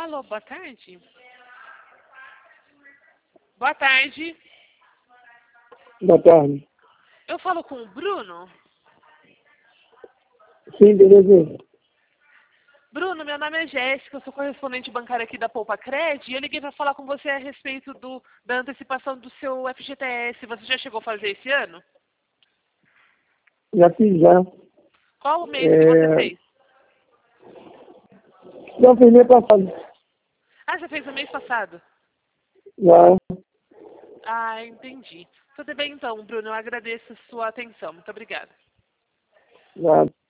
Alô, boa tarde. Boa tarde. Boa tarde. Eu falo com o Bruno. Sim, beleza. Bruno, meu nome é Jéssica, eu sou correspondente bancária aqui da Poupa Cred e eu liguei para falar com você a respeito da antecipação do seu FGTS. Você já chegou a fazer esse ano? Já fiz já. Qual o mês que você fez? Já fiz mês passado. Ah, você fez no mês passado? Já. Ah, entendi. Tudo bem então, Bruno, eu agradeço a sua atenção. Muito obrigada. Já.